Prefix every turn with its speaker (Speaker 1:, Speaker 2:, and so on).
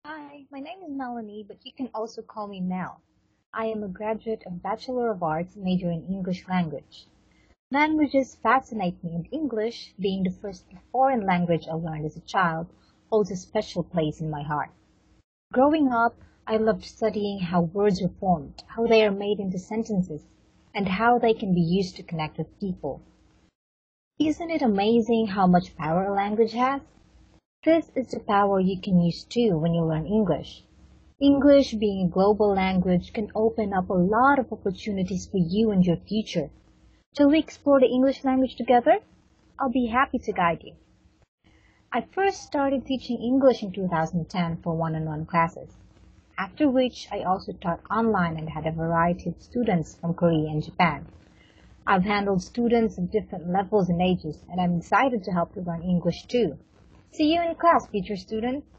Speaker 1: Hi, my name is Melanie, but you can also call me Mel. I am a graduate of Bachelor of Arts major in English language. Languages fascinate me, and English, being the first foreign language I learned as a child, holds a special place in my heart. Growing up, I loved studying how words are formed, how they are made into sentences, and how they can be used to connect with people. Isn't it amazing how much power a language has? This is the power you can use too when you learn English. English, being a global language, can open up a lot of opportunities for you and your future. Shall we explore the English language together? I'll be happy to guide you. I first started teaching English in 2010 for one-on-one classes, after which I also taught online and had a variety of students from Korea and Japan. I've handled students of different levels and ages, and I'm excited to help you learn English too. See you in class, future student!